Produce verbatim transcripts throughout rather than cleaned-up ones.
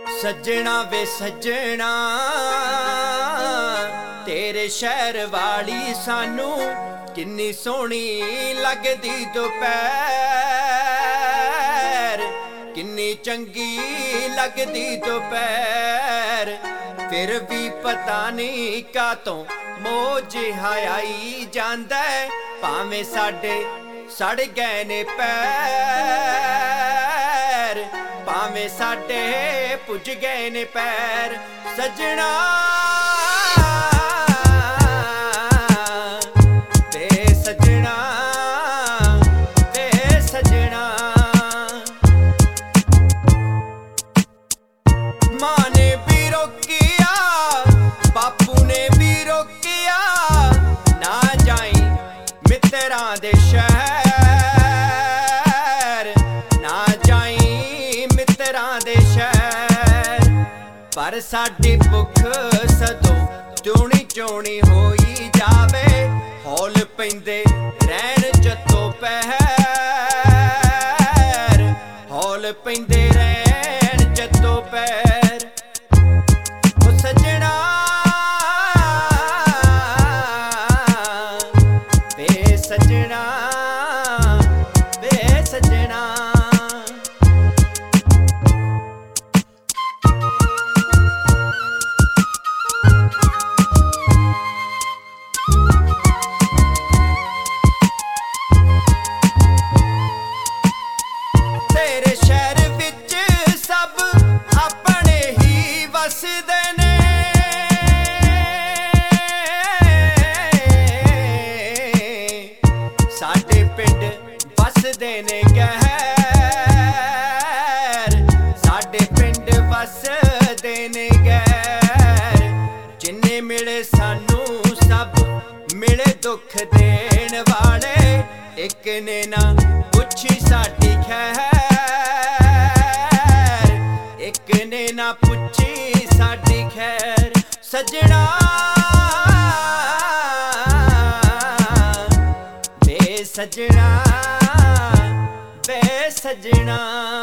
सजना वे सजना तेरे शहर वाली सानू किन्नी सोहनी लगदी दोपहर, किन्नी चंगी लगदी दोपहर। फिर भी पता नहीं कातों मोह जिहा आई जांदा है, भावें साडे सड़ गए ने पैर, भावें साडे पुज गए ने पैर। सजना वे सजना वे सजना, मां ने भी रोकिया बापू ने भी रोकिया, ना जाई मित्रां दे शहर, ना जाई मित्रां दे शहर। पर साडी भुख सदों चोणी चोणी होई जावे, हौल पैंदे रहन जत्तो पहर, हौल पैंदे रहन जत्तो पहर। ओ सजना वे सजना वे सजना, तेरे शहर विच सब अपने ही वसदे ने, साडे पिंड वसदे ने गैर, साडे पिंड वसदे ने गैर। जिन्ने मिले सानू सब मिले दुख देण वाले, एक ने ना पुछी साडी खैर, एक ने ना पुछी साडी खैर। सजना वे सजना वे सजना,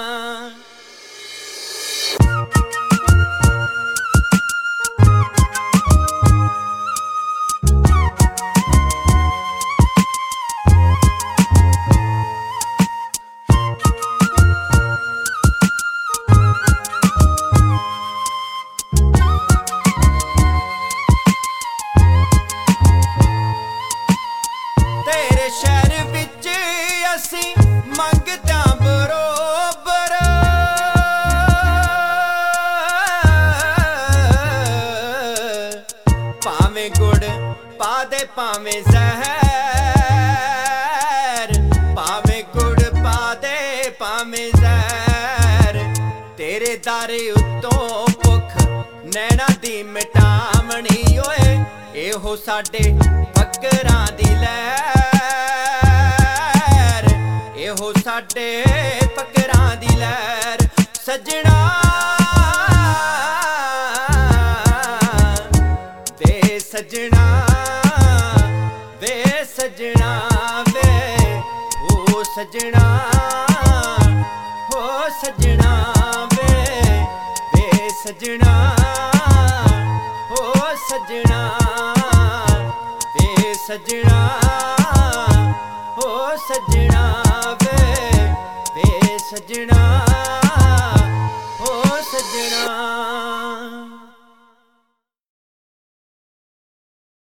तेरे शहर विच असी मंगदा बरोबर, भावें गुड़ पा दे भावें जहर, भावें गुड़ पा दे भावें जहर। तेरे दारे उत्तों भुख नैना दी मिटावनी ओए, एहो साडे फकरां दी लहर, एहो साडे फकरां दी लहर। सजना वे सजना वे सजना वे ओ सजना ओ सजना वे वे सजना ओ सजना वे सजना ओ सजना वे वे सजना ओ सजना।